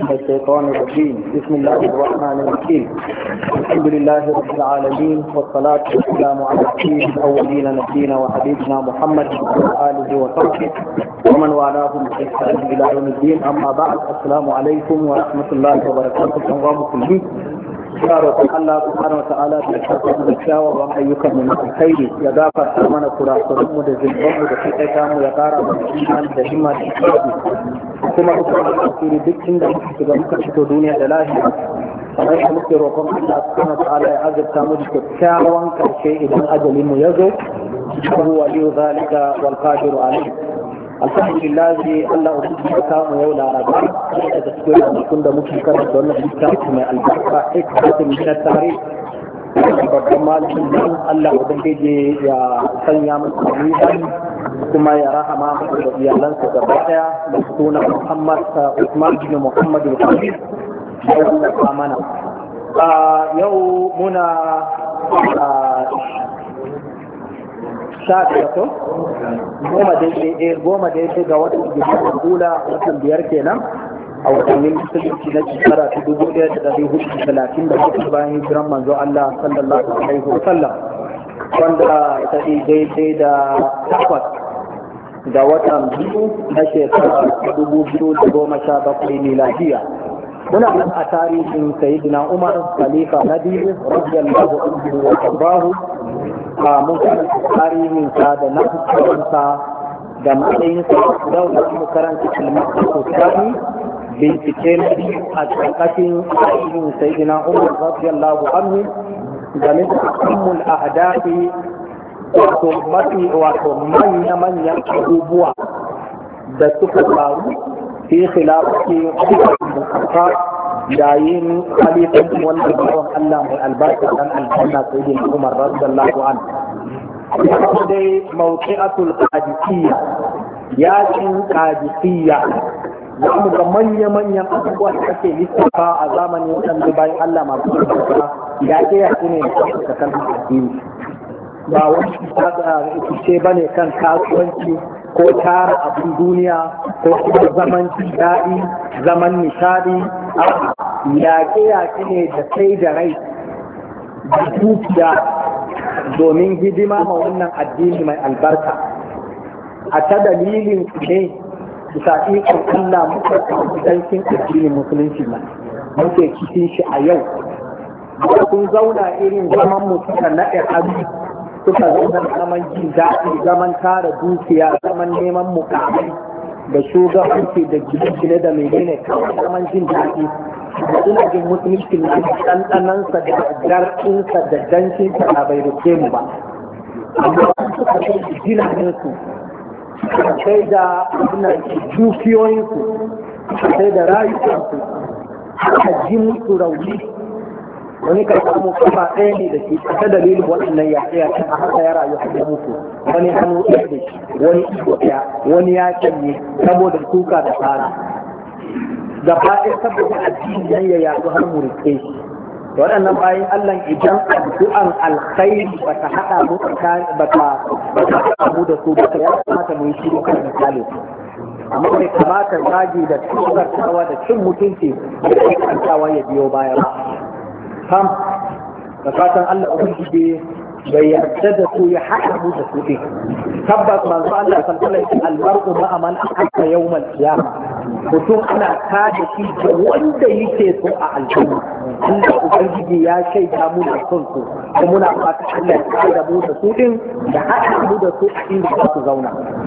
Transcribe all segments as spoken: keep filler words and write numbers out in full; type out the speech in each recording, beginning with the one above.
من الشيطان الرجيم. بسم الله الرحمن الرحيم. الحمد لله رب العالمين والصلاة والسلام على سيد الأولين نبينا وحبيبنا محمد وعلى آله وصحبه ومن والاهم بإحسان إلى يوم الدين. أما بعد، السلام عليكم ورحمة الله وبركاته. ومسلمين ya roƙon Allah subhanahu wa ta'ala da shafin da kyawawan ayyukan mu na alkhairi ya gafarta mana kurakuran mu da zulman mu da kitaita mu ya ƙara mana iman da himma da ikhlasi kuma ku fara asiri duk inda muka shiga muka fito duniya da lafiya. kamar da muke roƙon Allah subhanahu wa ta'ala ya azurta mu da kyakkyawan karshe idan ajalin mu ya zo. huwa waliyu zalika wal qadiru alayhi. alhamdulillah Allah ubangiji ya kawo yau laraba da cikin ranakun da muke karanta wannan littafi mai albarka hikmatin min at-tarikh. babban malamin nan Allah ubangiji ya sanya masa rizan kuma ya rahama masa da iyalansa gaba daya da sunan Muhammad Usman bin Muhammad al-Khalid da wannan amana. Yau muna sha biyar ko goma daidai goma daidai ga watan biyar kula watan biyar kenan a watannin musulunci na shekara ta dubu ɗaya da ɗari hudu da talatin da hudu bayan hijiran manzo Allah sallallahu alaihi wa sallam, wanda ta daidai da takwas da watan biyu na shekara ta dubu biyu da goma sha bakwai miladiya. muna nan a tarihin sayyidina Umar khalifa na biyu radiyallahu anhu wa ardahu. mun karanta tarihinsa da nasabarsa da matsayinsa yau da mu karanta kalmar sosai bincike na biyu a ƙarƙashin tarihin sayyidina Umar radiyallahu anhu game da ammul ahdafi wato mafi wato manya-manyan abubuwa da suka faru fi khilafati Umar yayin halifan wanda bawan Allah mai albarka dan aljanna sayyidina Umar radiyallahu anhu. Kuma dai mawqi'atul qadisiyya, yakin qadisiyya, zamu ga manya-manyan abubuwa da ake lissafa a zamanin waɗanda bayan Allah masu albarka ya ke yaƙi ne da kan addini. Ba wani ce bane kan kasuwanci ko tara abin duniya ko kuma zaman daɗi zaman nishadi. yaƙe-yaƙe ne da sai da rai da dukiya domin hidima ma wannan addini mai albarka. A ta dalilin ne bisa ikon Allah muka kudancin addinin musulunci nan muke cikin shi a yau. Sun zauna irin zaman mu suka naɗe hannu suka zauna zaman jin daɗi, zaman tara dukiya, zaman neman mukamai da shugabanci da gine-gine da menene kawai zaman jin daɗi. da ina jin musulunci na ɗanɗanansa da garɗinsa da dancinsa a bai rufe mu ba. Amma suka kai da jinaninsu, suka kai da dukiyoyinsu, suka kai da rayukansu, suka ji musu rauni. Wani ka samu kafa ɗaya ne da shi ta dalilin waɗannan yaƙe-yaƙen a haka ya rayu har mutu. Wani hannu ɗaya da shi, wani ido ɗaya, wani ya canye saboda tuka da tsara. Gaba ɗaya saboda addini nan ya yaɗu har mu rike shi. Waɗannan bayan Allah idan addu'an alkhairi ba ta haɗa mu ba ta haɗa mu da su ba ta ya kamata mu yi shiru kan misali. Amma bai kamata zagi da tsokartawa da cin mutunci da kantawa ya biyo baya ba. Kam da fatan Allah ubangiji bai yarda da su ya haɗa mu da su ɗin. Tabbas manzo Allah sallallahu alaihi wasallam almar'u ma'a man ahalla yawmal qiyamah. Mutum ana kada shi da wanda yake so a aljanna. Allah ubangiji ya shaida mu da son su kuma muna fata Allah ya kada mu da su ɗin da haɗa mu da su a inda za su zauna.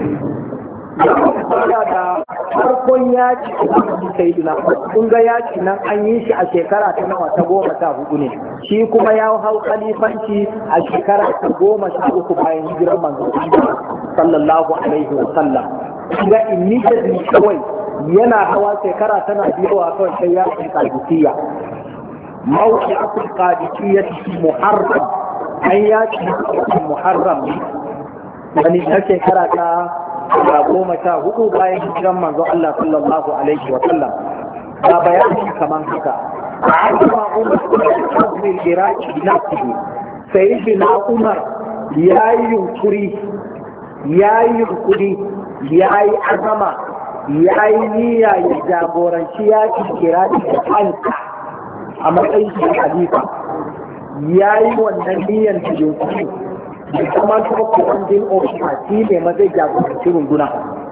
Da farkon yaki da sai dina kun ga yaki nan an yi shi a shekara ta nawa ta goma sha hudu ne, shi kuma ya hau khalifanci a shekara ta goma sha uku bayan hijiran manzo sallallahu alaihi wa sallam. Ga immediately kawai yana hawa shekara tana biyowa kawai sai yakin qadisiyya. Mawqi'atul qadisiyya muharram, an yaki muharram wani ta shekara ta da goma sha hudu bayan hijiran manzo Allah sallallahu alaihi wa sallam. Ga bayani kaman haka. Amma Umar bin Iraq nafsihi sayyidina Umar yayi yunkuri yayi yunkuri yayi azama ya yi niyya ya jagoranci ya kira da kansa a matsayin shi khalifa, ya yi wannan niyyar da yunkuri da kuma kuma commanding officer shi ne ma zai jagoranci runduna.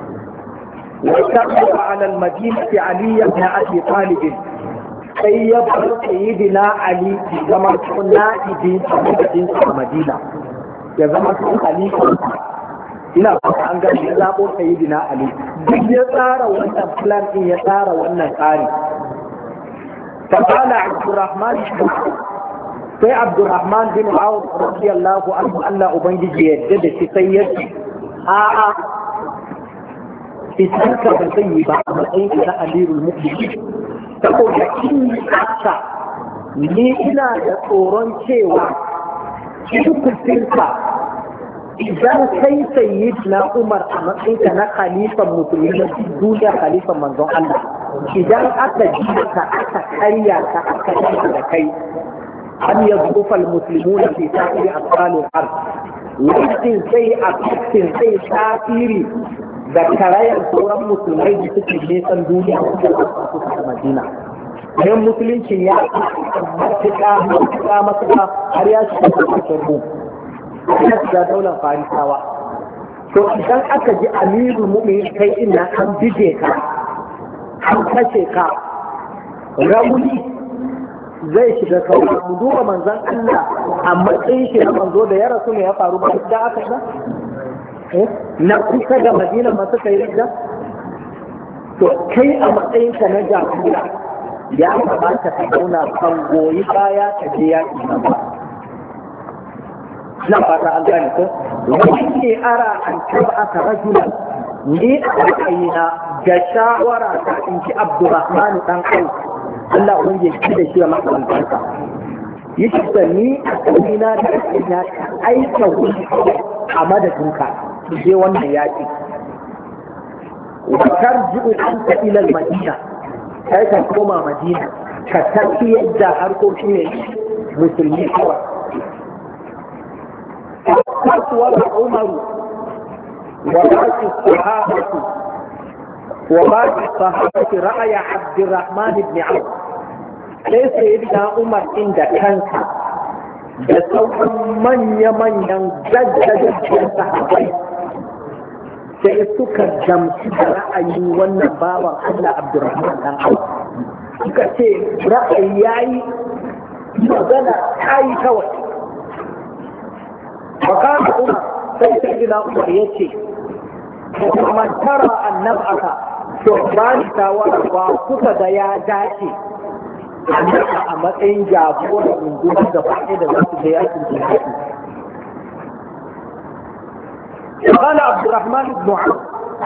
وكتب على المدينة علي بن أبي طالب sai ya bar sayyidina Ali ya zama na'ibi a cikin Madina, ya zama cikin khalifa. Ina fata an gani ya zabo sayyidina Ali, duk ya tsara wannan plan din, ya tsara wannan tsari. fa qala Abdurrahman sai Abdurrahman bin Auf radiyallahu anhu, Allah ubangiji ya yarda da shi, sai ya ce a'a fitanka ba zai yi ba a matsayin na amirul mu'minin, saboda in haka ni ina da tsoron cewa hukuncinka idan kai sayyid na Umar a matsayinka na khalifan musulmi na duniya, khalifan manzon Allah, idan aka ji ka aka karya ka aka yi da kai an yazrufa almuslimuna fi sa'iri asfalil ard, wajen sai a cikin sai tasiri da karayar sauran musulmai da suke nesan duniya a Madina. Yan musulunci ya matuƙa matuƙa matuƙa har ya shiga cikin Rum, ya shiga daular Farisawa. To idan aka ji amirul mu'minin kai ina an bije ka, an kashe ka, rauni zai shiga kawai. Mu duba manzon Allah a matsayin shi na manzo da ya rasu ne ya faru ba da aka yi na kusa da Madina masu kai rida. To kai a matsayinka na jagora ya kamata ka zauna kan goyi baya ka je yaƙi na ba. Na fata an gane ko wani ke ara an taba aka rajula ni a matsayina da shawara ta in ji Abdurrahman dan kai, Allah ubangiji ya ci da shi a makarantarsa, yake da ni a tsayina da ina aika wuri a madadinka su je wannan yaƙi. Wakar ji'u an ta ilal Madina, kai ka koma Madina ka tafi yadda harkokin ne musulmi kawai. Kasuwar Umaru wa baki sahabatu wa baki sahabatu ra'aya Abdurrahman ibn Auf, sai sayyidina Umar inda kanka da sauran manya-manyan gajjajen sahabai sai suka gamsu da ra'ayin wannan bawan Allah Abdurrahman dan Auf, suka ce ra'ayi yayi magana tayi kawai. Bakar Umar sai sayyidina Umar yace man tara annabaka to bani tawara ba kuka ga ya dace a matsayin jagorar rundunar da faɗi da za su je yakin jihadi. قال عبد الرحمن بن عوف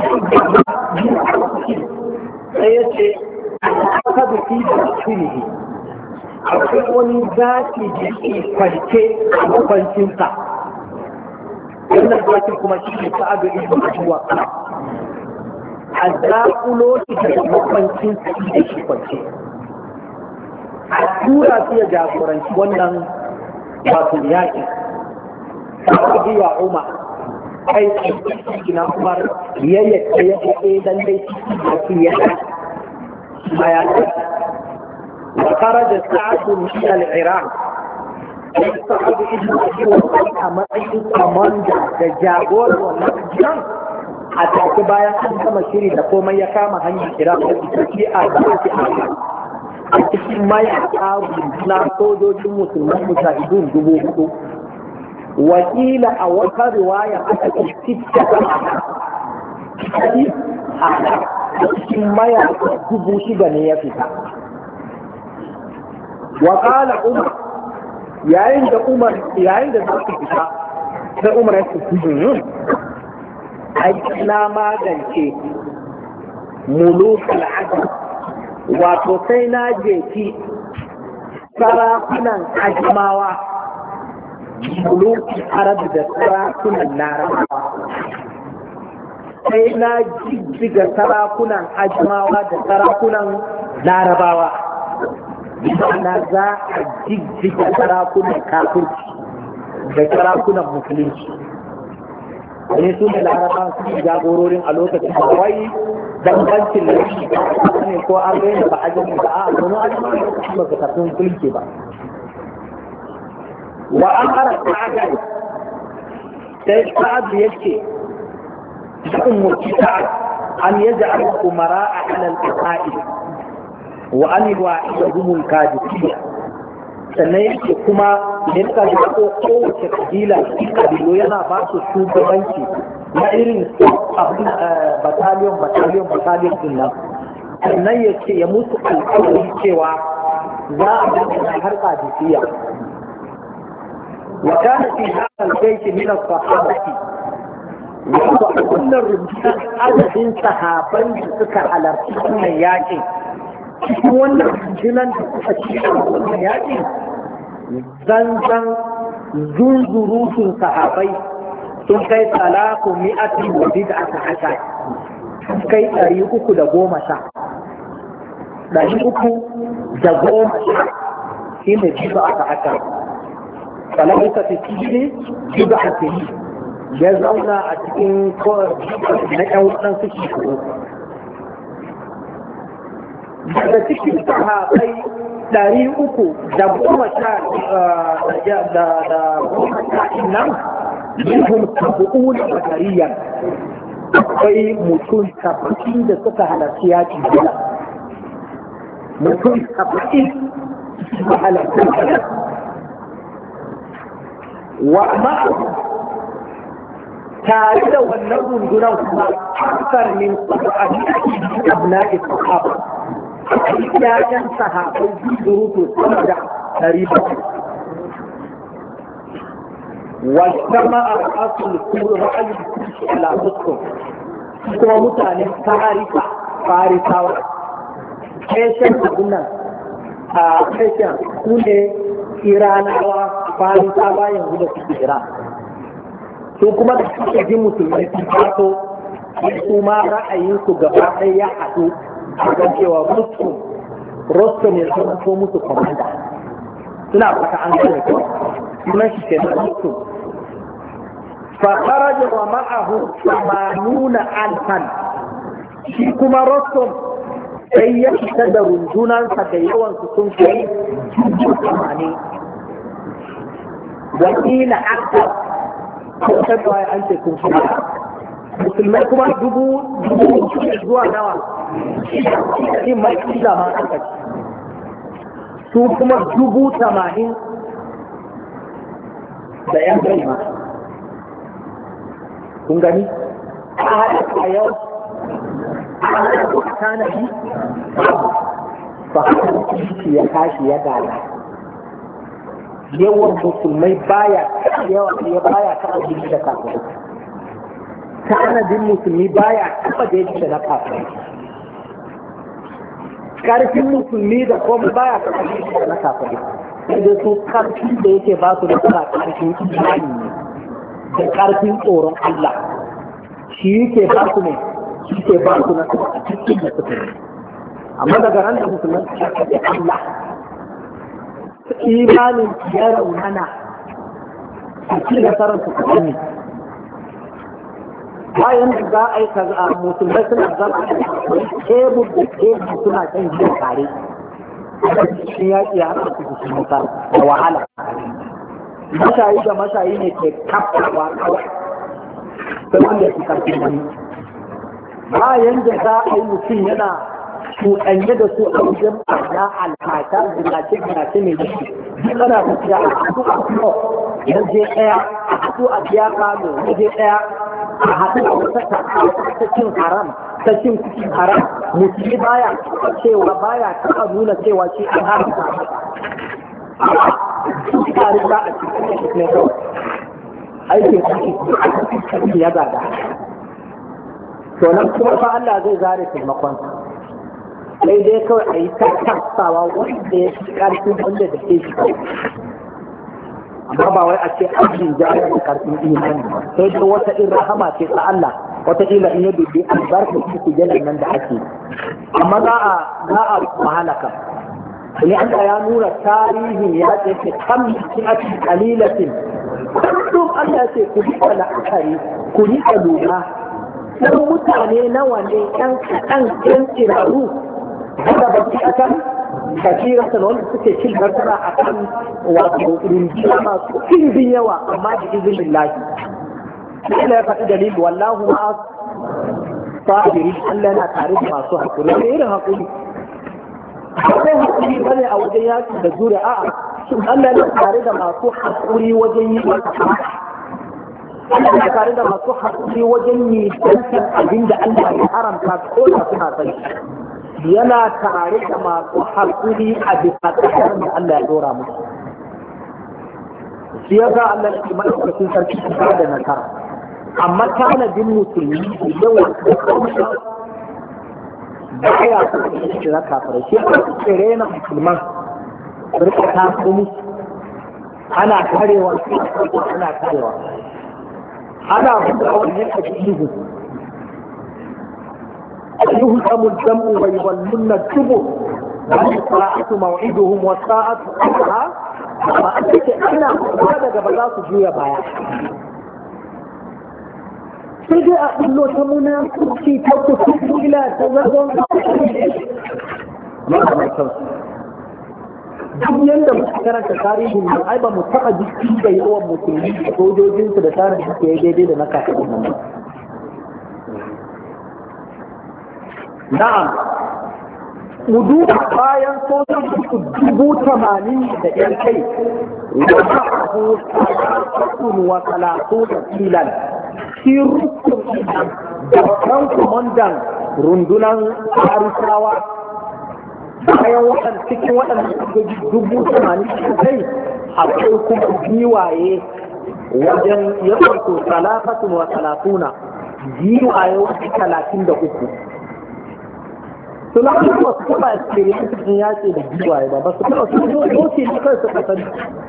سيأتي أخذ في تفسيره أقول ذاتي جئي فالكي وفالكينتا إن ذاتي كما شيء سأد إذن أجواء أزاقلو تجد وفالكينتا إذن فالكي أكورا فيها جابورا wannan wato yaƙi ta ya Umar kai na Umar ya yake ya ce dan dai shi ya aya wa kharaja sa'd min al-Iraq sa'd ibn Abi Waqqas a matsayin komanda da jagor wannan jiran a take bayan an gama shiri da komai ya kama hanyar Iraq da shi a da a cikin mayaka na sojojin musulman mujahidun dubu hudu, wakila a wata riwaya aka ce cikin a cikin mayaka dubu shida ne ya fita. Wakala Umar yayin da Umar yayin da za su fita sai Umar ya ce yin aiki na magance mulukul adab, wato sai na jefi sarakunan ajamawa, mulukin arab da sarakunan larabawa, sai na jijjiga sarakunan ajamawa da sarakunan larabawa, na za a jijjiga sarakunan kafirci da sarakunan musulunci. ne su da laraba su jagororin a lokacin da wai dangancin da ne ko an gaina ba a jami ba a domin a jami lokacin ba ka sun kulke ba wa an ara sa'adar sai sa'ad yake da umurci sa'ad an yaja al-umara a alal qa'id wa an yu'idhum al-kadhibiyya sannan yake kuma yanka da ko kowace kabila kabilu yana ba su shugabanci na irin abin bataliyon bataliyon bataliyon din nan sannan ya ce ya musu alƙawari cewa za a dinga har kadisiya wa kana fi hadha al-bayt min as-sahabati wa kullu rijal adadin sahaban da suka halarci wannan yakin cikin wannan jinan da suka ci wannan yakin zanzan zunzurutun sahabai sun kai talatu mi'ati wa bid'ata ashar sun kai ɗari uku da goma sha ɗari uku da goma sha shi ne bid'ata ashar falabisa fi sijili bid'ata ya zauna a cikin na ƴan waɗansu shekaru daga cikin sahabai ɗari uku da goma sha da goma sha nan minhum sabu'una badariyan akwai mutum saba'in da suka halarci yaƙi bila mutum saba'in suka halarci bila wa ma'a tare da wannan rundunar kuma akar min saba'in abna'i sahaba yayan sahabai surutu sama da ɗari bakwai wasama a asul kuru ra'ayi ala fuskun kuma mutanen farisa farisawa keshen abin nan a keshen su ne iranawa farisawa yanzu da suke iran su kuma da suke ji musulmai sun fato su ma ra'ayinsu gaba ɗaya ya haɗu a kan cewa rostom rostom ya zama ko musu komanda suna fata an gane ko sunan shi kenan rostom fa kharaja wa ma'ahu samanuna alfan shi kuma rostom sai ya fita da rundunansa da yawan su sun kai tamanin wakila akthar ko sai an ce kun kuma musulmai kuma dubu dubu zuwa nawa shi mai kila ma aka ci su kuma dubu tamanin da yan gari ma kun gani a haɗa a yau a haɗa a tanadi ba haka ya tashi ya gada yawan musulmai baya yawa ya baya taɓa jini da kafin tanadin musulmi baya taɓa da yake na kafin karfin musulmi da kuma baya taɓa da yake na kafin sai dai su karfin da yake ba su da suna karfin imani ne da karfin tsoron Allah shi yake ba su ne shi yake ba su na a cikin da suka yi amma daga ran da musulman su shafi Allah imanin ya raunana a cikin nasarar su kasani bayan da za a yi kaza musulmai suna zama tebur da tebur suna kan jiya tare shi yaƙi ya haka su su musa da wahala mashayi da mashayi ne ke kafawa kawai sai wanda ya fi karfin wani bayan da za a yi mutum yana cuɗanye da su a wajen ɓarna alfata ginace-ginace mai jiki duk ana tafiya a haɗu a kuma waje ɗaya a haɗu a biya kano waje ɗaya a haɗu a wata ta cin haram ta cin kuɗin haram musulmi baya taɓa cewa baya taɓa nuna cewa shi an haramta su tare za a cikin ne kawai aikin kuɗi ya gada to nan kuma fa Allah zai zare taimakon sai dai kawai a yi tattasawa wanda ya fi ƙarfin wanda da ke shi kawai amma ba wai a ce ajin jari da ƙarfin imani ba sai dai wata in rahama ce ta Allah wata ila in ya dubi albarka su ku jalan nan da ake amma za a za a mahalaka ne Allah ya nuna tarihi ya ce kam cikin qalilatin kullum Allah ce ku riƙa la'akari ku riƙa lura dan mutane nawa ne ɗan kaɗan ɗan tsiraru daga baki a kan kasiratan wanda suke cin nasara a kan wato rinjiya masu ɗimbin yawa amma da izinin lahi Allah ya faɗi dalili wallahu ma'a sabiri Allah yana tare da masu haƙuri da irin haƙuri akwai haƙuri bane a wajen yaƙi da jure a'a Allah yana tare da masu haƙuri wajen yi masa Allah yana tare da masu haƙuri wajen yi dankan abin da Allah ya haramta ko da suna sani yana tare da masu haƙuri a bisa ƙasar da Allah ya dora musu shi ya ga Allah ya maɗaukacin sarki da nasara amma tanadin musulmi yawan da kuma ba ya kuma shi na kafirai shi ya tsere na musulman rika ta kuma ana karewa ana karewa ana buga wani a cikin يهزم الدم ويولون الدبر والساعة موعدهم والساعة أدعى فأنت أنا هذا قبل لا تجوي بايا sai a kullo ta munafurci ta kusura ta zagon duk yadda muka karanta tarihin nan ai ba mu taɓa jiki da yawan musulmi da sojojinsu da tsarin da ke daidai da na kafin nan ba na'am wudu bayan sojoji su dubu tamanin da yan kai wa ma'ahu salatun wa salatun filan shi rukun da kan komandan rundunan harisawa bayan waɗanda cikin waɗanda sojoji dubu tamanin da kai akwai kuma giwaye wajen ya farko salafatun wa salatuna giwaye wasu talatin da uku suna kuma su taɓa experience sun yace da giwaye ba ba su taɓa su zo doke ne kai suka sani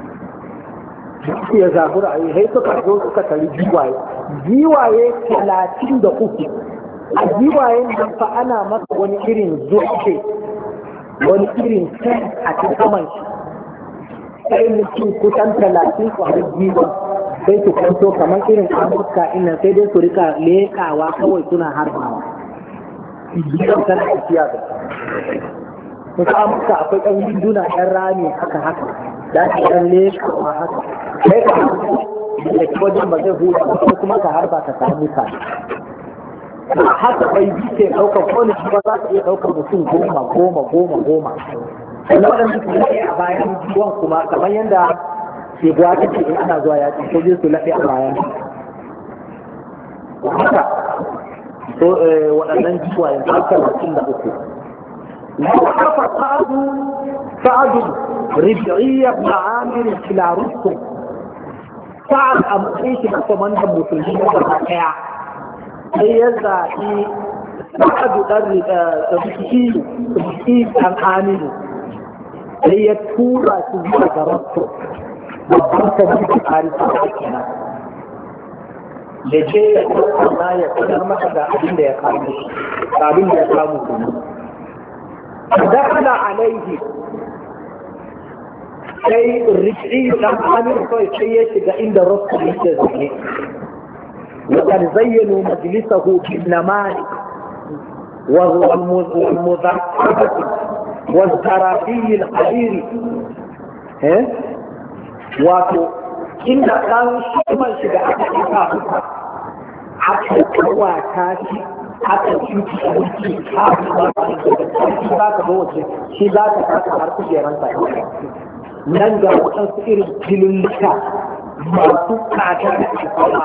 ya zabura a yi sai suka zo suka tari giwaye giwaye talatin da uku a giwayen nan fa ana masa wani irin zuce wani irin kai a cikin saman shi sai mutum kusan talatin kwanar giwa sai su kwanto kamar irin amurka innan sai dai su rika lekawa kawai suna harbawa biyan tana tafiya da wasu amurka akwai ɗan winduna ɗan rami haka haka da ake ɗan lekawa haka sai ka da ke wajen ba zai huda ba ko kuma ka harba ka samu ka haka bai bi ke ɗaukar wani ba za ka iya ɗaukar mutum goma goma goma goma sannan waɗanda su laɗe a bayan jiwon kuma kamar yadda ke buwa ta ce in ana zuwa yaƙi ko zai su laɗe a bayan haka so waɗannan jiwayen har talatin da uku وقف سعد سعد ربعي بن عامر إلى رستم سعد أمريكي كمان المسلمين بالحكاية هي ذاتي سعد ربعي ربعي بن عامر هي تورا تزيد رستم وقفت بك عارفة كنا da je ya kuma ya sanar masa da abin da ya kawo abin da ya samu kuma dakala alaihi sai rikici dan amir kawai sai ya shiga inda rasul yake zaune وقد زينوا مجلسه بالنمارق والمذكرة والزرافي الحرير wato inda kan shi man shiga aka aka aka kawata shi aka cuci abinci aka ba shi za ka zo waje shi za ka kasa har kujeran sa nan ga waɗansu irin filulluka masu kata da alfawa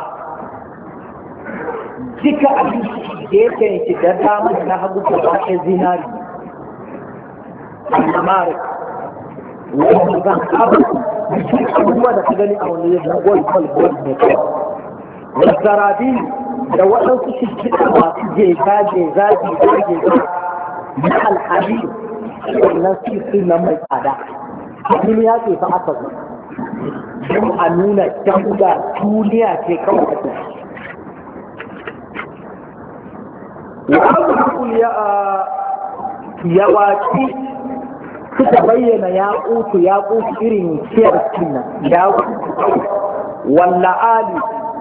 duka abinci da yake shi da dama da na hagu da baƙin zinari al-namarik wanda zan abu abubuwa da ka gani a wani yadda gold gold gold ne kawai wasarabi da waɗansu shirkiɗa masu jega jega jega jega na alhari wannan sisi na mai tsada duniya ce fa aka zo don a nuna danga duniya ce kawai ake wa ya waƙi suka bayyana ya ƙutu ya ƙutu irin ciyar cinna ya ƙutu واللعالي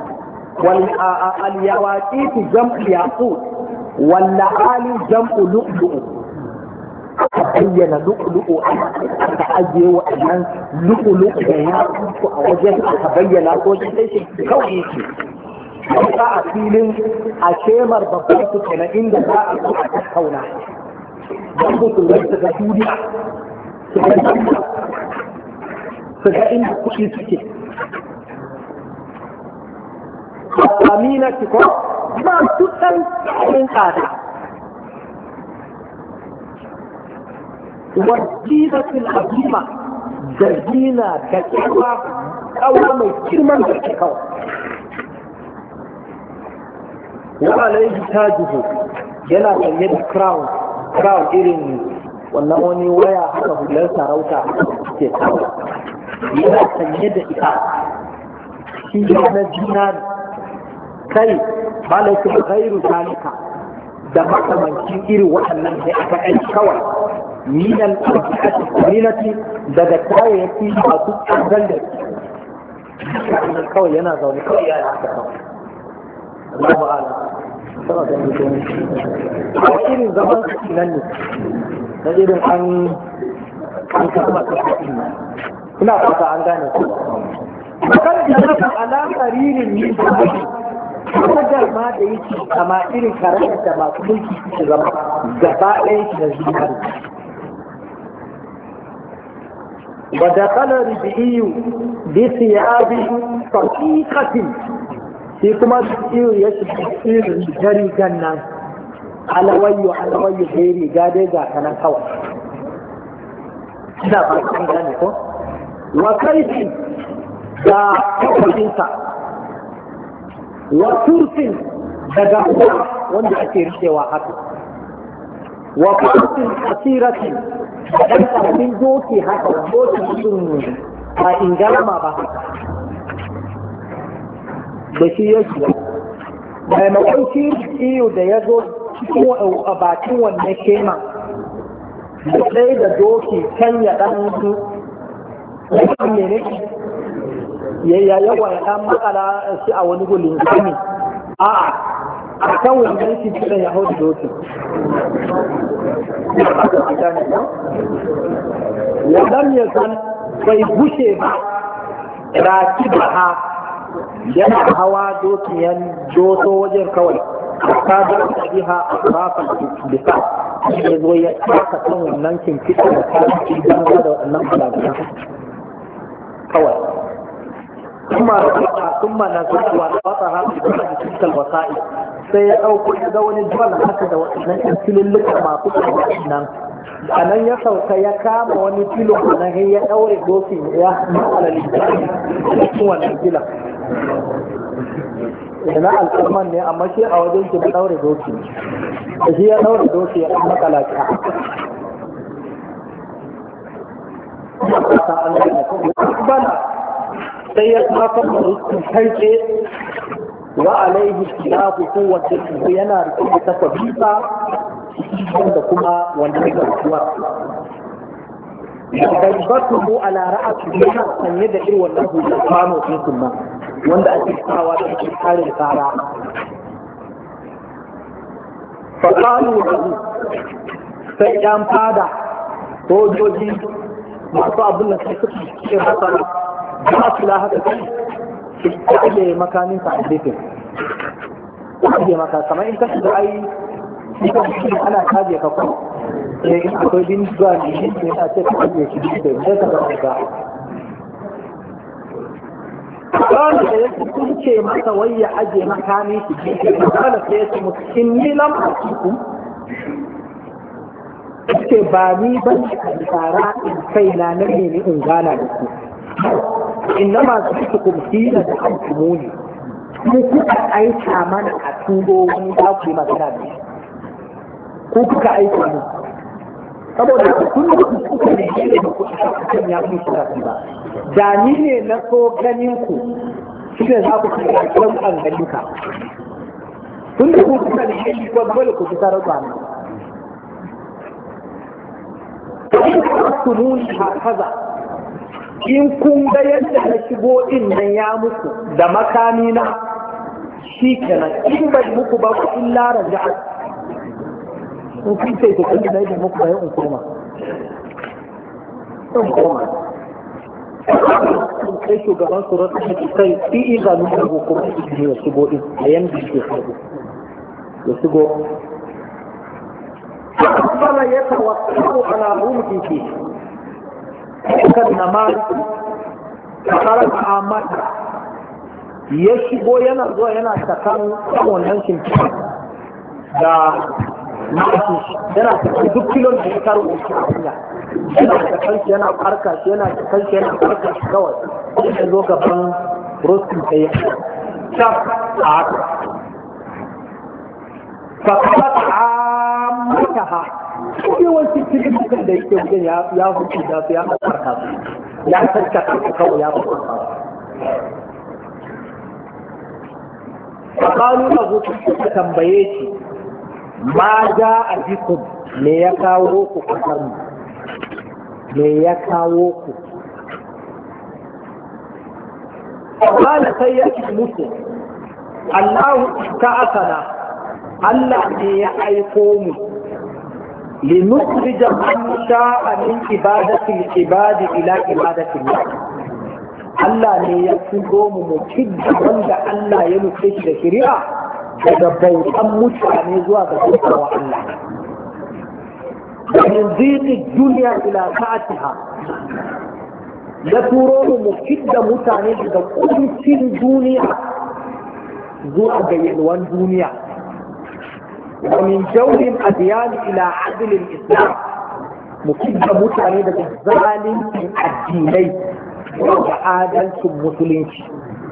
واليواقيت جمع ياقوت واللعالي جمع لؤلؤ bayyana lu'lu'u aka ajiye waɗannan lu'lu'u da ya kuku a wajen aka bayyana ko sai shi kawai shi ba a filin a shemar babban su kenan inda za a zo a tattauna don musulmai su ga duniya su ga duniya su ga inda kuɗi suke amina ki ko ba su ɗan ɗan tsada والدينة العظيمة جزينة كثيرة أو ما يكرمان بالكوى وعليه تاجه جنا يد كراون كراون إيرين والنموني ويا حقه لا سروتا yana sanye da ita shi na zinari kai malaikin gairu zalika da makamancin irin waɗannan da aka ɗan kawai minan alfi'ati community daga kayayyaki masu tsadan da kawai yana zaune kawai ya yi haka kawai Allahu a'lam sama da mutum a irin zaman su nan ne na irin an an kama ta cikin ina fata an gane su kan da haka alaƙaririn yin da kajar ma da yake kama irin karar da masu mulki suke zama gaba ɗaya shi da zinari ودخل ربعي بثياب صفيقة في كما تقول يشبه جري جنة على ويو على ويو غيري قادة كان كوا لا فاكرين ذلك وكيف دا كفرنسا وترس دقاء وانت أكير سوا حتى وفرس كثيرة dan karamin doki haka doki sun a ingalama ba haka da shi ya shiga maimakon shi iyo da ya zo cikin a bakin wannan kema da ɗaya da doki can ya ɗan su ɗan mene ya yawa ya ɗan matsala shi a wani gulin gani a a kan wannan shi cikin ya hau da doki ولم يكن بيبوشي با راكبها yana hawa dokiyan doso wajen kawai ta da biha asrafan bisa ya zo ya tsaka kan wannan kinkita da ta cikin da wannan balaga kawai kuma kuma na zuwa wata hafi da cikin wasa'i sai ya dauko da wani jibal haka da wannan fililluka masu tsada nan a nan ya sauka ya kama wani filo na ya daure dokin ya matsala littafi cikin wannan fila ina alƙalman ne amma shi a wajen shi daure doki da shi ya daure doki ya ɗan matsala ta bana sai ya kafa rukun kai tsaye wa alaihi khilafu quwwati yana rike da takwabifa da kuma wanda ya garkuwa dabbatuhu ala ra'ati yana sanye da irin wannan hujjar kwano din sunna wanda ake kawo da ake kare kara fa qalu lahu sai yan fada sojoji masu abin da suke cikin hasara ba su la haka ta ake makamin sa a gefe ake maka kamar in ka shiga ai ana kaje ka kuma eh in akwai bin zuwa ne ne a ce ka kaje shi da idan ka ga ka kan da yake kunce masa wai ya aje makami shi gefe kana sai ya ce mutum ni lam akikum ce ba ni ban da tsara in kai na nan ne in gana da ku innama sukukum hina da antumuni ku kuka aika mana a tubo wani za ku yi magana da shi ko kuka aika mu saboda kun da kuka ne ne da ku kan ya fi shirafi ba da ni ne na so ganin ku shi ne za ku ci kan an ganin ka kun da ku kuka ne ne ko dole ku fitar da ni tumuni hakaza in kun ga yadda na shigo din nan ya muku da makami na shi kenan in bai muku ba ku illa raja'a in kun sai ku kalli da muku bayan in koma in koma sai shugaban su rasu da kai fi iza nuna hukumar ne ya shigo din da yanda ke shigo ya shigo kuma ya tawakkau ala rumhi fi kan namar karar amata ya shigo yana zuwa yana takan wannan shimfiɗa da masu yana takan duk kilon da ya karo shi a hanya yana takan shi yana farka shi yana takan shi yana farka shi kawai ya zo gaban rostin ta yi shaf a haka fakara ta amata ha yawanci cikin da yake wajen ya hutu da su ya farka su ya tattaka su kawai ya farka su faƙalu a zuci suka tambaye shi ma ja a jikun me ya kawo ku kasar mu me ya kawo ku faƙala sai ya ci musu Allahu ta asana Allah ne ya aiko mu linukhrija man sha'a min ibadati al-ibadi ila ibadati Allah Allah ne ya turo mu mu kidda wanda Allah ya nufe shi da shari'a daga bautan mutane zuwa ga bautarwa Allah. Min ziqi duniya ila sa'atiha ya turo mu mu kidda mutane daga kuncin duniya zuwa ga yalwan duniya. Wa min jawrin adyan ila adl al-islam mu kidda mutane daga zalimin addinai da adalcin musulunci.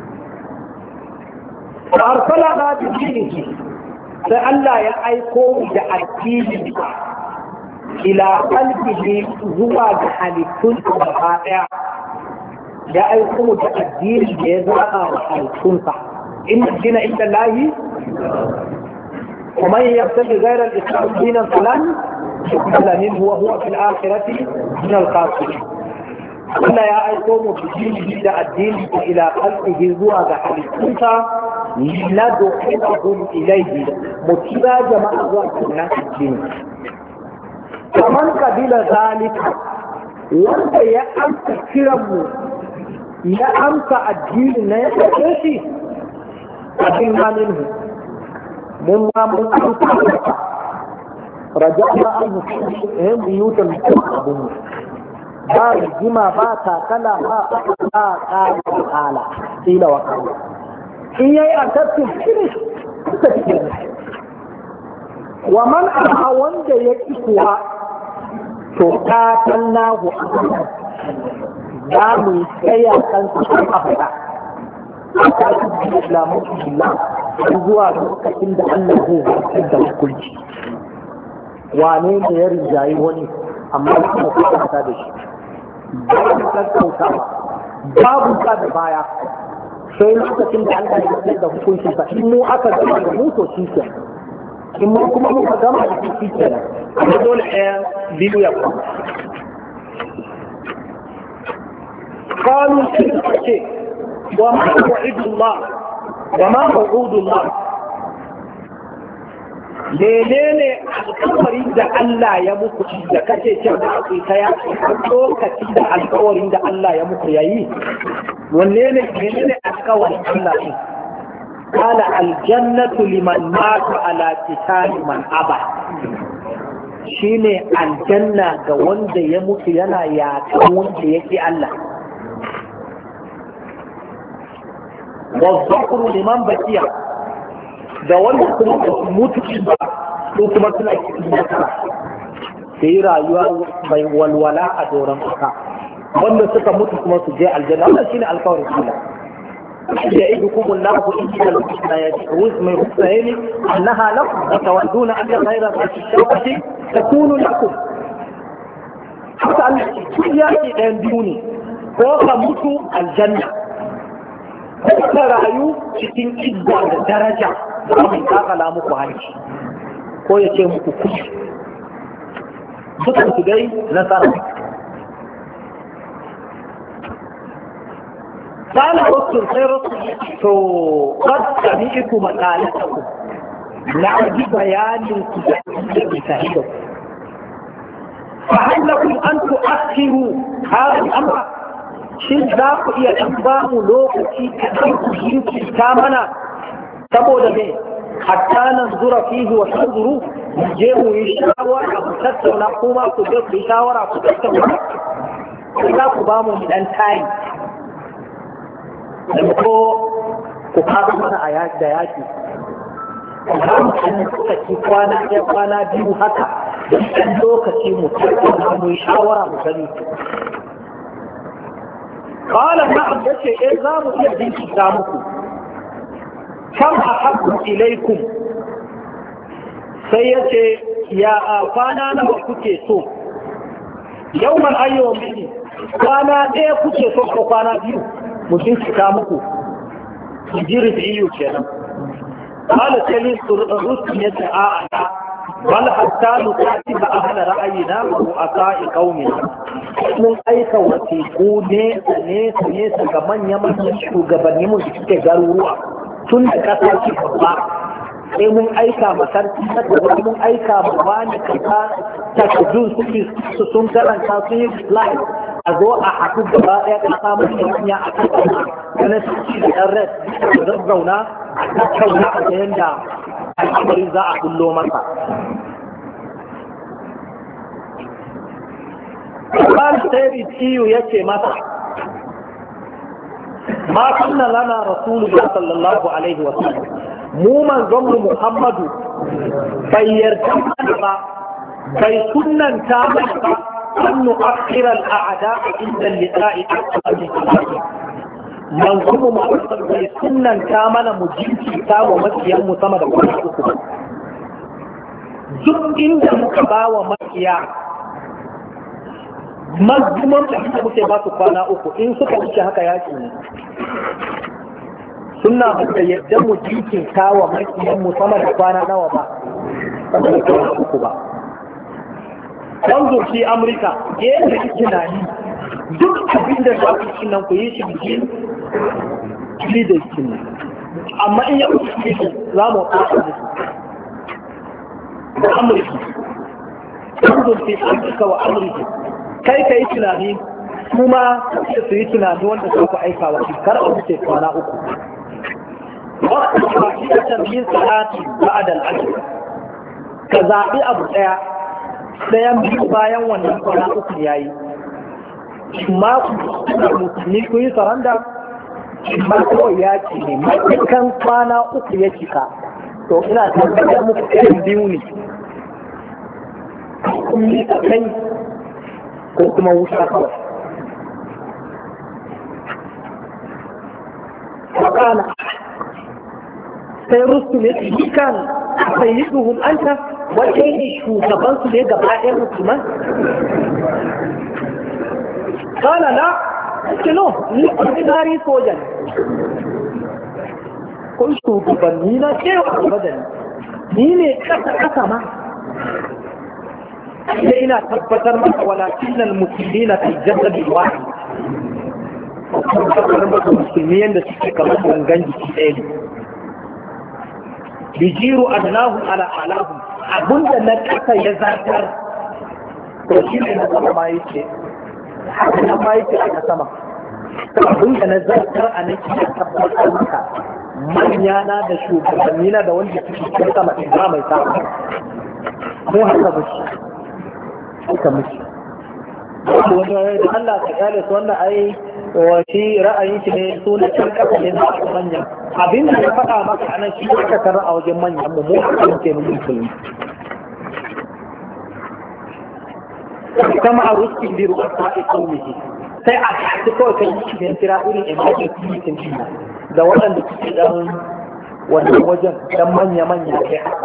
Da arsala na bidinihi sai Allah ya aiko da addini ila qalbihi zuwa ga halittun gaba daya ya aiko da addini da ya zaba wa halittunsa inna dina inda lahi ومن يبتغي غير الاسلام دينا فلن يقبل منه وهو في الاخره من الخاسرين. Allah ya aiko mu bijiri da addini ila qalbihi zuwa ga halittunsa la du'ihum ilayhi mu kira jama'a zuwa ga addini. Kaman kabila zalika wanda ya amsa kiran mu ya amsa addini na ya kace shi abin maninhu mun ma mun amsa raja'na an eh biyutan abun ba rigima ba takala ba ba ƙara ala ila wa kala in yayi a tafsir finish suka cike wa man aha wanda ya ki kuwa to qatalnahu za mu tsaya kan su abada aka yi islamu billah zuwa lokacin da Allah zai zartar da hukunci wane ne ya rinjayi wani amma kuma kwanta da shi babu kakkauta babu ka da baya sai lokacin da Allah ya yi da hukunci sa in mu aka gama da mu to shi ke in mu kuma muka gama da shi ke amma dole ɗaya biyu ya kuma قالوا شيء وما وعد الله وما وعود الله menene alkawarin da Allah ya muku da kace cewa da akwai kaya lokaci da alkawarin da Allah ya muku yayi wanne ne menene alkawarin Allah din qala aljannatu liman mata ala qitali man aba shine aljanna ga wanda ya mutu yana yakan wanda yake Allah wa zakru liman bakiya da wanda kuma mutu ba ko kuma suna cikin nasara da yi rayuwa mai walwala a doron ƙasa wanda suka mutu kuma su je aljanna wannan shine alƙawarin Allah ya idu kuma lahu in kal husna ya juz mai husnayni annaha lakum wa tawadduna an ghayra shawkati takunu lakum haka Allah ya ce ɗayan biyu ne ko ka mutu aljanna ko ka rayu cikin idda da daraja da mai kakala muku hanci ko ya ce muku kushi dukan su dai nasara kana rasul sai rasul to qad sami'tu maqalatakum na ji bayanin ku da shahidu fa hal lakum an tu'akhiru hadha al-amr shin za ku iya dan ba mu lokaci kaɗan ku yi ta mana saboda me hatta nan zura fihi wa tanzuru je mu yi shawara ku tattauna kuma ku je ku yi shawara ku tattauna za ku ba mu dan tayi da ko ku kawo mana a yaki da yaki ba mu kan suka ci kwana ɗaya kwana biyu haka da ɗan lokaci mu tattauna mu yi shawara mu gani qala na'am yace eh za mu iya bincika muku kam ahabbu ilaikum sai yace ya kwana nawa kuke so yawman ayyawun bihi kwana ɗaya kuke so ko kwana biyu mu bincika muku jirin da iyo kenan qala sai rusul yace a'a bal hatta nukatiba ahla ra'ayina wa asa'i qaumina mun aika wasiƙu ne ne ne ga manya-manyan shugabanni mun suke garuruwa tun da ƙasa ce babba sai mun aika ma sarki na gaba mun aika ma wani kasa takardun su sun karanta sun yi slide a zo a haɗu gaba ɗaya ƙasa mun manya a kan ƙasa wani sarki da ɗan red da zazzauna a tattauna a yayin da al'amari za a kullo masa. Ƙwal sai ciyo ya ce masa ma kunna lana rasulullah sallallahu alaihi wa sallam mu manzon mu Muhammadu bai yarda mana ba bai sunnanta mana ba an nu'akhkhira al-a'da inda liqa'i al-salati manzon mu Muhammadu bai sunnanta mana mu jinkirta wa makiyan mu sama da kwana uku ba duk inda muka ba wa makiya mazmuman da muke ba su kwana uku in suka wuce haka yaki ne suna da yadda mu jikin kawo makiyan mu sama da kwana nawa ba sama da kwana uku ba kan zurfi amurka yadda yi tunani duk abin da za ku ci nan ku yi shi bikin shi da shi ne amma in ya wuce shi za mu ƙasa da shi da amurka kan zurfi amurka wa amurka kai ka yi tunani kuma su yi tunani wanda za ku aika wa shi kar a wuce kwana uku wasu fahimtar yin salati ba'ad al-ajr ka zaɓi abu ɗaya ɗayan biyu bayan wannan kwana uku yayi ma ku musulmi ku yi saranda ma kawai yaki ne matukan kwana uku ya cika to ina tabbatar muku ɗayan biyu ne kun yi kai ko kuma wuta kawai. Fakana sai rusu ne su kan sayi duhun anta wata yi shugabansu ne gaba ɗaya musulman? Kana na, kino, ni ordinary sojan. Kun shugabanni na cewa gaba da ni, ni ne ƙasa-ƙasa ma. sai ina tabbatar maka walakin nan musulmi na fi jasadi wahid tabbatar maka musulmi yadda suke kamar gangan jiki ɗaya ne bijiru adnahu ala alahu abinda na ƙasa ya zartar to shi ne na sama ma yake haka na ma yake a sama abinda na zartar a nan shi tabbatar maka manya na da shugabanni na da wanda suke cikin sama in ba mai sama mu haka ba shi haka muke wanda da Allah ta kale su wanda ai shi ra'ayin shi ne su na can kasa ne na manya abin da ya faɗa maka anan shi aka tarar a wajen manyan mu mu haka muke mu musulmi kama a ruskin biru a sa'i kaumihi sai a ci kawai kai shi ne kira irin emergency meeting din da waɗanda suke dan wannan wajen dan manya-manya kai haka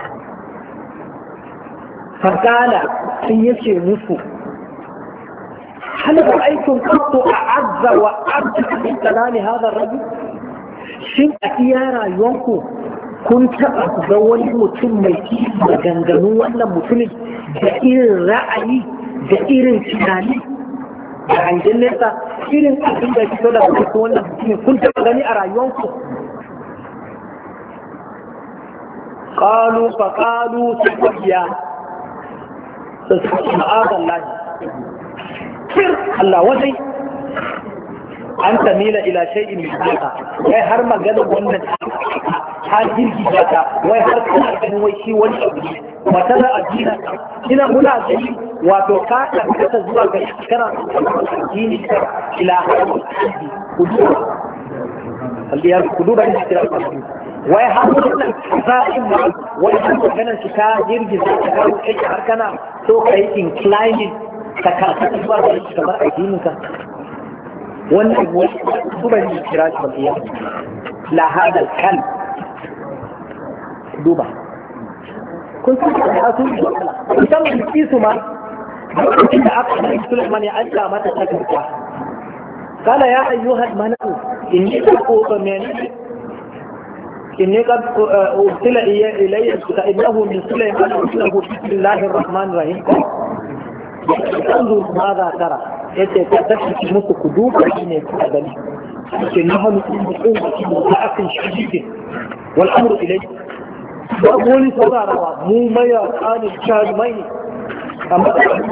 fakala sun yace musu hal ra'aytum qattu a'azza wa abda min kalami hadha ar-rajul shin a iya rayuwanku kun taɓa ga wani mutum mai maganganun wannan mutumin da irin ra'ayi da irin tunani da hangen nesa irin abin da fito daga cikin wannan mutumin kun taɓa gani a rayuwanku qalu fa qalu sabiya sai ma'azallah sir Allah wajai an tamila ila shay'in min hada wai har magana wannan ta girgiza ta wai har kana ganin wai shi wani abu ne wata da addina ina muna gani wato ka karkata zuwa ga kana addini ila kudu aliyar kudu da kira wai har wannan za'in ma wai har magana shi ta girgiza ta kai har kana so kai inclining ka karkata zuwa ga kamar addinin ka wannan su bai yi kira shi bakiya la hada kal duba kun san da asu musamman kisu ma da aka yi Sulaiman ya aika mata takarda kala ya ayyuhal mala'u inni aqutu min inni qad ursila ilayya innahu min Sulaiman innahu bismillahir rahmanir rahim yanzu ma za tara yace ta tafi muku ku duba ne ku gani ke nahnu in da akin shidid wal amru ilayhi ba wani saurarawa mu maya tsanin jarumai amma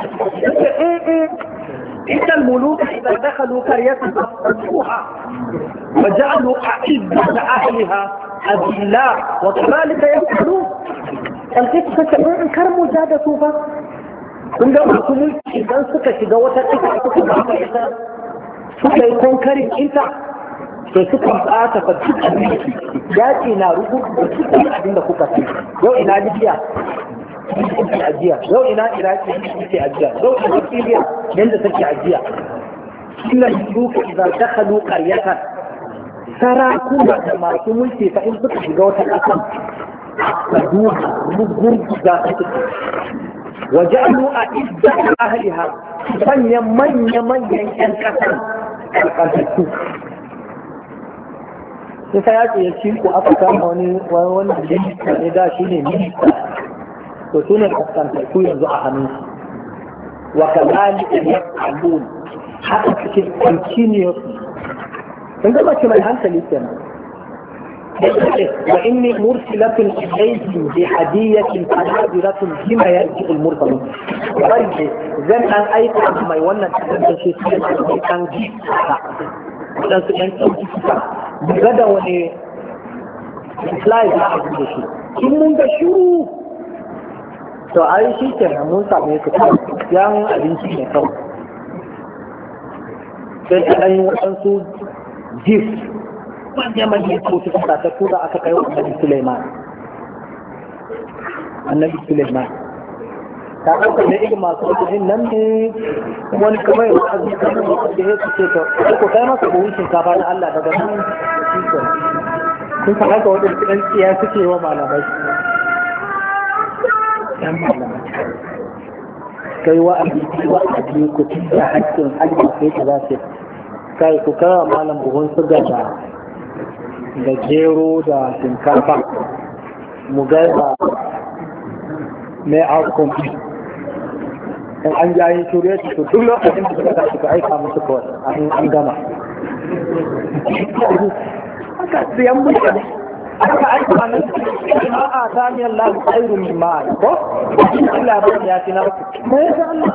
إن الملوك إذا دخلوا قرية ففتحوها وجعلوا أعزة أهلها أذلاء وكذلك يفعلون القصة إن كرموا زادتوا فا kun ga masu mulki idan suka shiga wata ƙasa suka ba ka ita suka yi konkarin ita to suka ɓata fa duk abin yaƙi na rubutu da duk abin da kuka fi yau ina Libya take ajiya yau ina Iraki take ajiya yau ina Syria yanda take ajiya illa yuka idan dakhalu qaryatan sarakuna da masu mulki fa in suka shiga wata ƙasa ka duba gurgu da take وجعلوا أعزة أهلها من من من ينكسر القلب sai ya ce ya ci ku aka kama wani wani minista ne da shi ne minista to su ne kaskantattu yanzu a hannun su wa kalali da ya kalun haka cikin continuous sun gaba ce mai hankali kenan وإني مرسلة إليهم بهدية فنادرة بما يرجع المرسلون فرجع زن أن أيضا ما يوانا تكون شيء كان جيسا dan su ɗan ɗauki suka gada wani fly za a da shi in mun ga shuru to a yi shi ke mun samu su yan abinci ne kawai sai ta ɗan yi waɗansu gif manya-manyan kotu ta ta tura aka kai wa annabi Suleiman annabi Suleiman ta ɗauka da irin masu wajen nan ne wani kamar yau a zuwa kan da ya ce to ko kai masa buhun shinkafa na Allah daga nan sun san haka wajen ɗan tsiya suke wa malamai ɗan malamai kai wa abinci wa abinci ku ci da haƙƙin Allah sai ta za su kai ku kawo malam buhun suga da da gero da shinkafa mu gaisa mai outcome in an ja yin shirya su duk lokacin da suka tashi ka aika musu kawai an gama aka siyan mutane aka aika a nan ma a taniyar lafi tsairu min ma'a ko? Allah ba ya fi na su ma ya sa Allah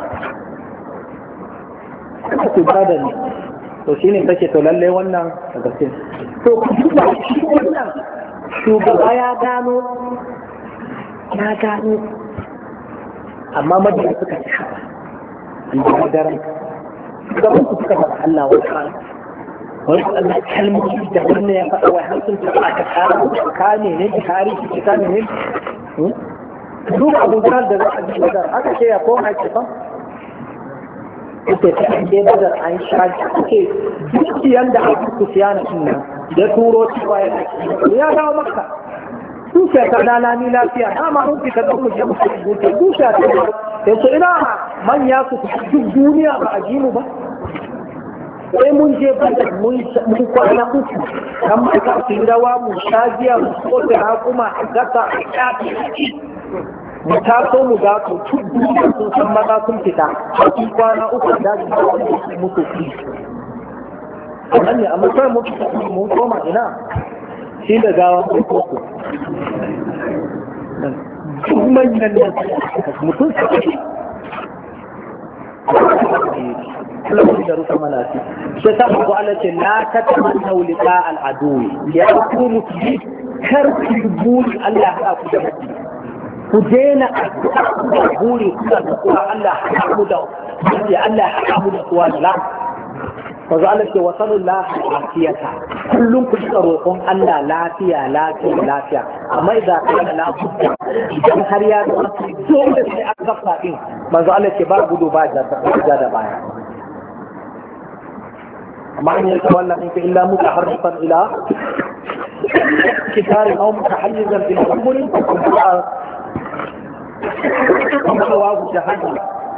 aka su bada ne to shi ne take to lalle wannan a gaske to kuma shi wannan shugaba ya gano ya gano amma madina suka ci hawa da madaran gaban su suka faɗa Allah wa ta'ala wani Allah kalmomi da wannan ya faɗa wa har sun taɓa ka kara ka ne ne ki kare ki ka ne ne duba Abu Jahl da za a ji badar aka ce ya koma ki fa ita ta je badar an sha ke dukiyan da Abu Sufyan din nan da turo cewa ya dawo Makka dukiya ta lalani lafiya na ma rufi ka ɗauku je musu dukiya dukiya ta yanzu ina manya su duk duniya ba a ji mu ba sai mun je badar mun kwana uku kan maka su rawa mu sha biya mu sote hakuma a gasa a kyafi mu taso mu ga to sun san maza sun fita a cikin kwana uku da daji da wani mutu fi amma ne amma sai mu mu koma ina shi da gawa ko ko duk manyan nan mutum su kashe Allah da rufe malaki sai ta ku Allah ce la tatamannu liqa al-adu ya ku mutum kar ku buri Allah ya ku da mutum ku daina da buri kuna da kuwa Allah ya ku da ya Allah ya ku da kuwa la fa za Allah ce wa sallallahu afiyata kullum ku tsaro roƙon Allah lafiya lafiya lafiya amma idan kana lafiya idan har ya zama dole sai an gafa din manzo Allah ce ba gudu ba da da baya amma in yake wannan in ka illa mutaharrifan ila kitar aw mutahayyizan ila umurin kuma wa jahannam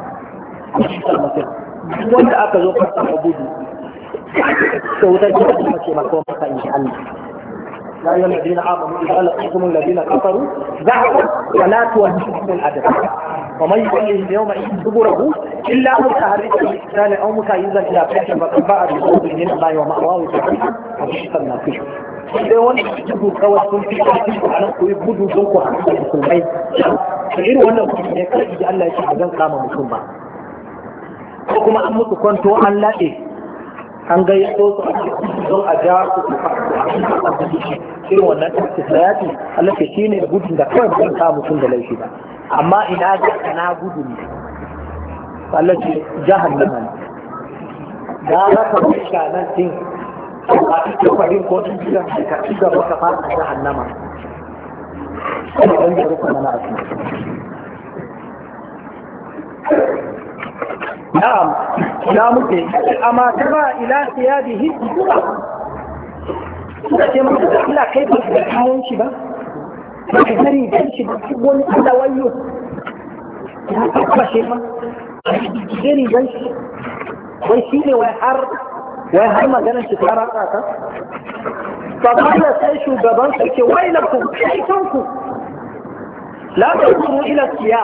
wanda aka zo fasa gudu to wutar jihar mace mako maka insha Allah لا أيها الذين آمنوا إذا لقيتم الذين كفروا ذهبوا ولا تولوهم الأدبار ومن يولهم يومئذ دبره إلا متحركا لقتال أو متحيزا إلى فئة فقد باء بغضب من الله ومأواه جهنم وبئس المصير. sai wani gudu kawai sun fi ƙarfi a nan koyi gudu don ku haɗu da musulmai da irin wannan gudu ne kai da Allah ya ce ba zan kama mutum ba ko kuma an musu kwanto an laɗe an gayyato su don a ja su su faɗi irin wannan tafi sayati Allah ke shi ne gudun da kawai ban sa mutum da laifi ba amma ina ga na gudu ne Allah ce jahannama ne da raka muka nan din a cikin fadin ko din gidan da ka ci gaba ka fara jahannama kuma dan da rufa mana asu na'am ina muke amma tara ila siyadihi da ce mu da Allah kai ba da kayan shi ba ba ka sani da shi ba wani Allah wayo ya kafa shi ma gani dan shi wai shi ne wai har wai har maganar shi ta ratsa ta فقال سيشو جبان سيكي ويلكم حيثنكم لا تنظروا إلى الثياب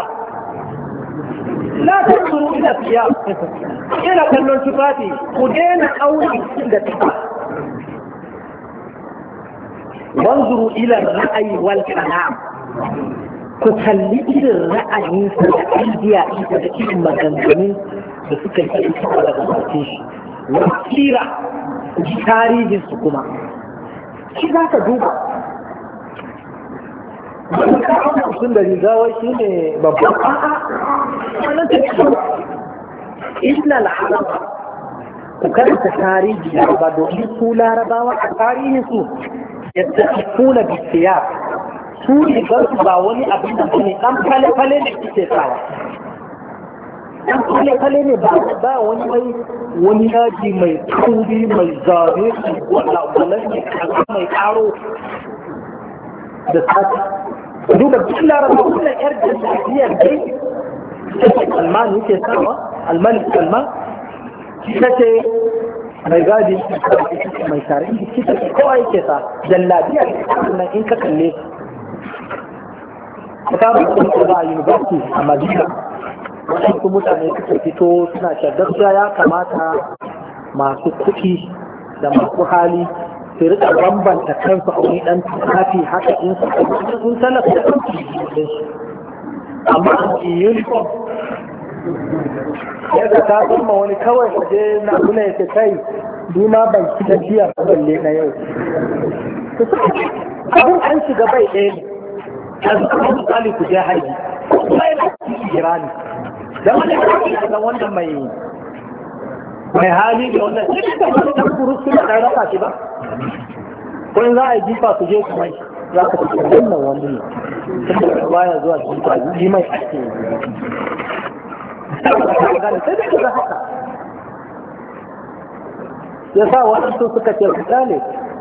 لا تنظروا إلى الثياب إلى كنون تفاتي ودينا أولي عند تفات وانظروا إلى الرأي والكلام كتلي إلى الرأي فالأيديا إذا تكيب مجنزمين بسكة الإنسان على الغسيش والسيرة تاريخ السكومة shi za ka duba wani ka'an sun da rigawar shi ne babban a'a wannan ta ce isla laraba ku karanta tarihi laraba domin su larabawa a tarihin su yadda su kuna bisiya su rigar su ba wani abin da ne dan fale-fale ne suke sawa dan kale-kale ne ba wani mai wani yaji mai kauri mai zane wala ne kaga mai karo da sati duba duk laraba kuma yar da tafiyar dai alman yake sawa alman kalman ita ce mai gadi mai tare ita ce kowa yake sa jallabiya nan in ka kalle ka ba ku ba university a Madina waɗansu mutane suka fito suna gaskiya ya kamata masu kuɗi da masu hali su rika bambanta kansu a wani ɗan tufafi haka in su sun tallafa da kansu amma a uniform yadda ta zama wani kawai waje na nuna ya kai ni ma ban ci gajiya balle na yau abin an shiga bai ɗaya ne a zuwa misali ku je haji kuma yana jira ne dan wani da wanda mai mai hali da wannan sai da wani dan kurusu da rafa shi ba ko in za a yi jifa su je kuma za ka ci wannan wani ne tunda baya zuwa jifa ji mai ake sai da kaza haka yasa waɗansu suka ce kuɗa ne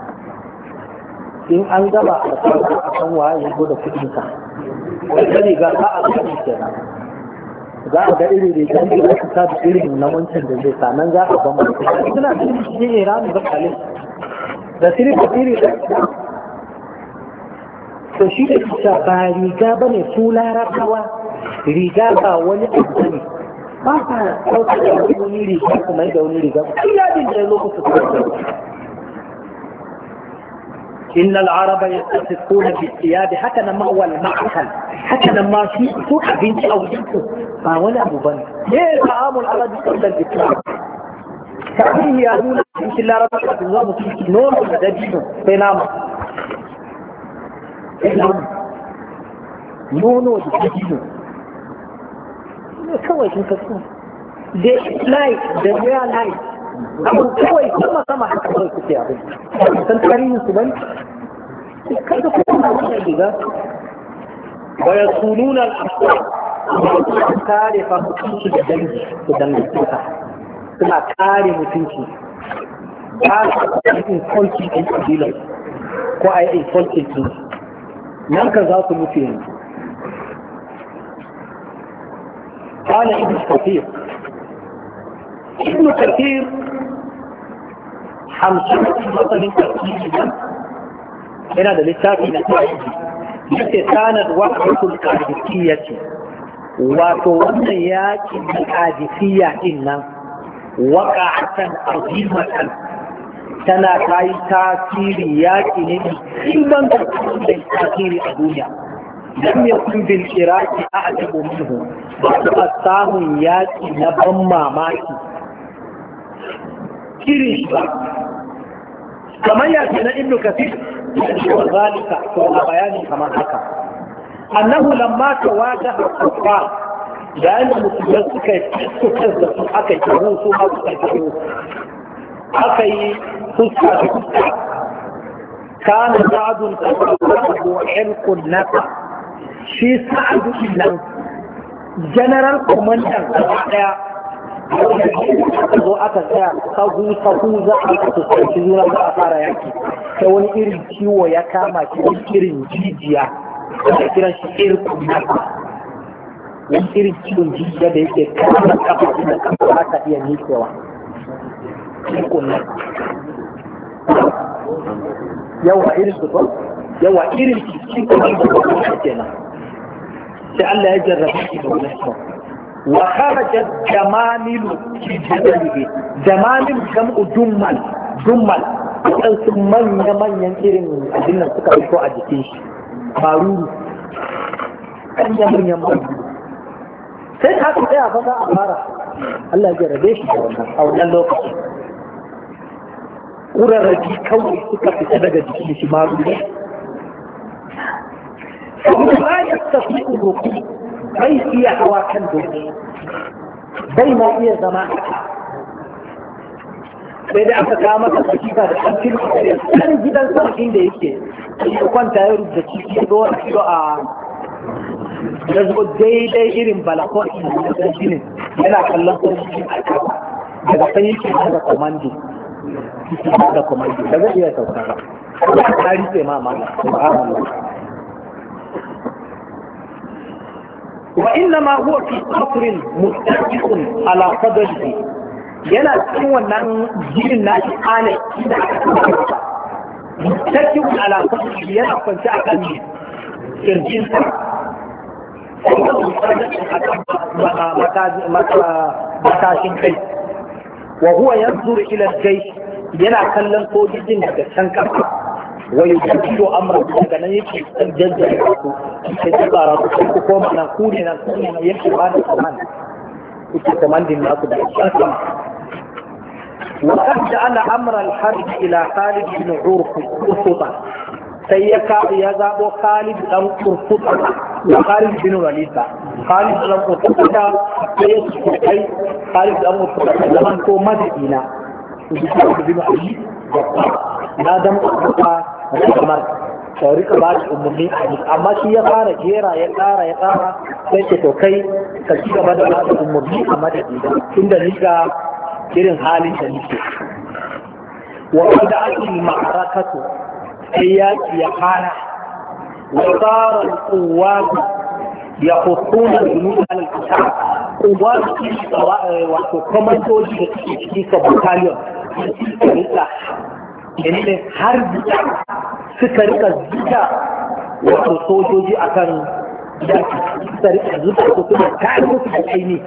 in an gaba a kan waye ya zo da kuɗinka wani riga ka a kan kenan za a ga iri da kan da aka sa da irin na wancan da zai sa nan za a ban mutum suna cikin cikin irani da kalin da siri da iri da to shi da kusa ba riga ba ne su larabawa riga ba wani abu ne ba ka ɗaukar da wani riga kuma da wani riga su yadin da lokacin su da إن العرب يستخدمون بالثياب حتى لما هو المعقل حتى لما في سوء بنت أو بنت فولا أبو بني ليه طعام العرب قبل الإسلام فأيه يقول إن الله ربك الله في نور مدجن بينام بينام نونو مدجن كويس مكتوب ده لايت ده real light abu kawai sama sama haka kawai kuke abin san tarihin su bane kada ku kuma wannan diga wa yasununa al-aswaq kare fa mutunci da dangi da dangantaka suna kare mutunci ba su in kulki in kabila ko ai in kulki din nan ka za ku mutu yanzu قال ابن كثير ابن كثير hamsin matsalin ƙarfi ne yana da littafi na tarihi yake sanar wa'adul qadisiyya ce wato wannan yakin na qadisiyya din nan waqa'atan azimatan tana kai tasiri yaki ne ilman da tasiri a duniya lam yakun bil iraqi a'jabu minhu ba samun yaki na ban mamaki irin shi ba kamar yake na ibnu kasir wa zalika to a bayani kamar haka annahu lamma tawajaha al-kuffar da an musulmai suka suka da su aka yi su ma suka yi aka yi fuska da fuska kana sa'adun tawajahu ilqun nasa shi sa'adu nan general commandant gaba daya aka zo aka tsaya sahu sahu za a fuskanci juna za a fara yaki ta wani irin ciwo ya kama shi wani irin jijiya da kiran shi irkun nasa wani irin ciwon jijiya da yake kama kafa da kafa za ka iya nikewa irkun nasa yawa irin su yawa irin cikin kamar da kuma kenan sai Allah ya jarraba shi da wani ciwon وخرجت جمامل في جبله جمامل جمع جمل جمل waɗansu manya-manyan irin abin nan suka fito a jikin shi maruru manya-manyan maruru sai ta ku tsaya ba za a fara Allah ya rabe shi da wannan a wannan lokaci ƙurarraji kawai suka fita daga jikin shi maruru kuma ya tafi uruku bai iya hawa kan doki bai ma iya zama sai da aka kawo masa hakika da ɗanfin kan gidan sama inda yake ya kwanta ya rubuta ciki ga wani kilo a da zo daidai irin balakon da jinin yana kallon sarki a kasa daga san yake da komandi da komandi da zai iya sauka ba ya kari sai ma mala subhanallah وإنما هو في قصر مستحق على قدره yana cikin wannan jirin na shi ana da aka mustaqiq ala qadri yana kwance a kan kirjin sa matashin kai wa huwa yanzuru ila al-jaysh yana kallon sojojin daga can kafa ويجدد أمره كان يكي الجزء في تقارب كوم أنا كوني أنا كوني أنا يكي هذا كمان يكي كمان دي الناس ده وقد جعل أمر الحرب إلى خالد بن عرفطة سيكا يذهب خالد بن عرفطة وخالد بن وليد خالد بن عرفطة سيكي خالد بن عرفطة زمان كو مدينة بن علي na dan kuka da kamar sai rika ba shi umarni amma shi ya fara jera ya tsara ya tsara sai ce to kai ka ci gaba da ba shi umarni a madadi tunda ni ga irin halin da nake wa da ake ma'arakatu sai ya ci ya fara wa tsara al-quwwat yakhufuna junud al-qital quwwat wato komandoji da suke cikin ka battalion da har suka rika zuta wato sojoji akan yaki sarki zuwa su kuma kayan musu da aini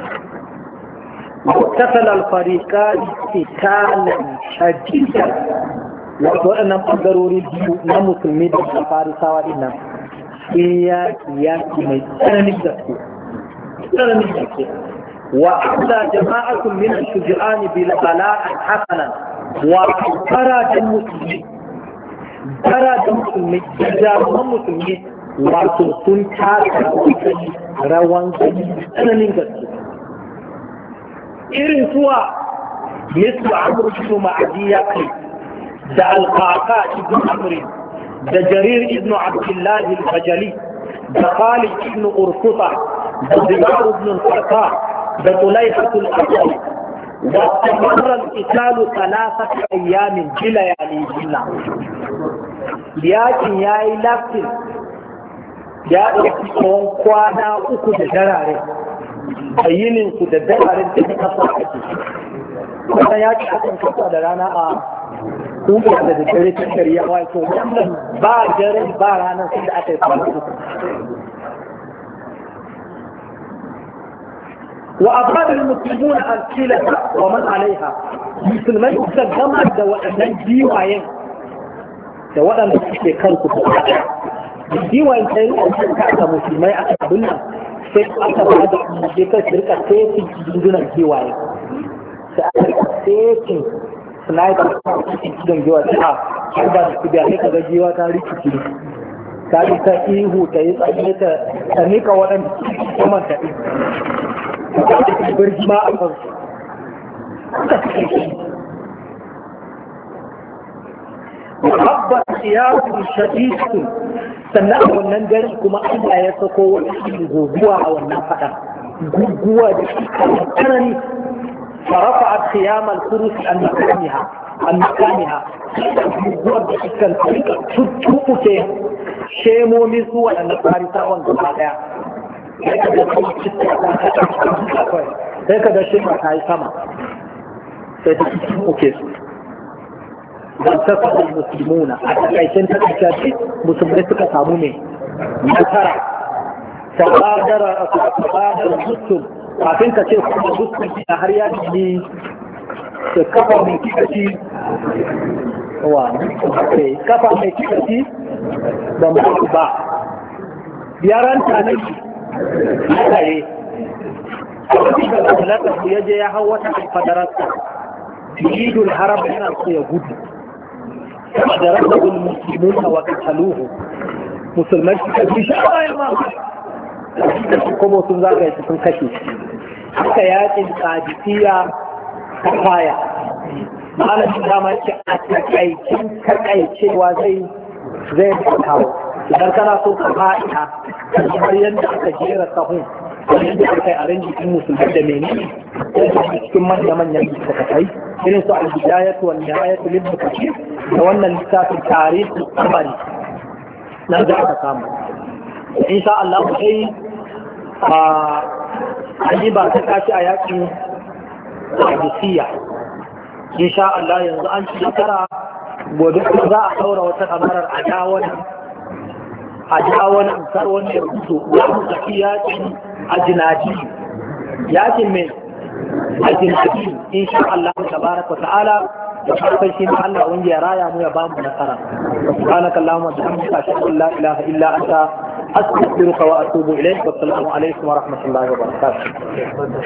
وقتل الفريقان قتالا شديدا waɗannan ɓangarori biyu na musulmi da na farisawa ɗin nan sun yaki yaki mai tsananin gaske tsananin gaske wa abda jama'atun min ash-shuja'ani bil bala'an hasanan wa farajan musulmi farajan musulmi jaruman musulmi wato sun taka rawan gani tsananin gaske irin suwa mislu amr ibn ma'adi ya kai da alqaqa ibn amr da jarir ibn abdullah al-bajali da khalid ibn urfuta da zibar ibn sarqa da tulayha al-asad da tamarra al-qital thalathah ayyam bila yalihilla yakin yayi lafin ya dauki tsawon kwana uku da darare ayyinin ku da dararin da kasa ake kuma ya ci akan kasa da rana a kuma da dare ta shari'a wai to wannan ba dare ba ranar sai da aka yi kwana uku wa abad al-muslimun al-kilata wa man alaiha musulmai suka gama da waɗannan biwayen da waɗanda suke kanku da biwayen sai da musulmai aka abin nan sai aka ba da je ka rika tefin dundunan giwaye sai aka rika tefin sniper tefin gidan giwaye a har ba da kudiya sai kaga giwa ta rikici ta yi ta ihu ta yi tsaye ta ta nika waɗanda kuma ta ɗi ta ɗi birgi ma a kansu وحبت سياق شديد sannan a wannan dare kuma Allah ya sako wani guguwa a wannan fada guguwa da tsanani farafa a khiyamar kurusi an makamiha an makamiha guguwar da sukan tuttuɓuke shemomin su waɗanda farisawan gaba ɗaya sai ka ga shi ma ta yi sama sai ta tuttuɓuke su don sassa musulmuna a takaicin takaice musulmai suka samu ne nasara sabadara a sabadara musul kafin ka ce kuma musul a har ya ji da kafa mai kikaci wa kafa mai kikaci ba mu ba yaran tanin ya tsaye a wasu da talatar ya je ya hau wata fadararsa yidul haram yana so ya gudu فدرسه المسلمون وقتلوه مسلمان في شعائر ما كما تنزل في كشي haka yakin qadisiyya ta kaya malamin dama ce a takaicin takaicewa zai zai kawo idan kana so ka fa'ida kamar yadda aka jera sahun yadda aka yi a ranjikin musulmi da menene cikin manya-manyan littattafai irin su al-bidayatu wal nihayatu lil mukashi da wannan littafin tarihi al-tabari nan da aka samu insha Allah sai a yi ba ta tashi a yakin Qadisiyya insha Allah yanzu an ci nasara gobe kuma za a daura wata kamarar a dawon a dawon amsar wani ya rubuto za mu tafi yakin ajinaji yakin mai ajinaji insha Allah tabaraka wa ta'ala da farkon shi ma Allah wanda ya raya mu ya bamu nasara subhanaka allahumma wa bihamdika ashhadu an la ilaha illa anta astaghfiruka wa atubu ilayk wa assalamu alaikum wa rahmatullahi wa barakatuh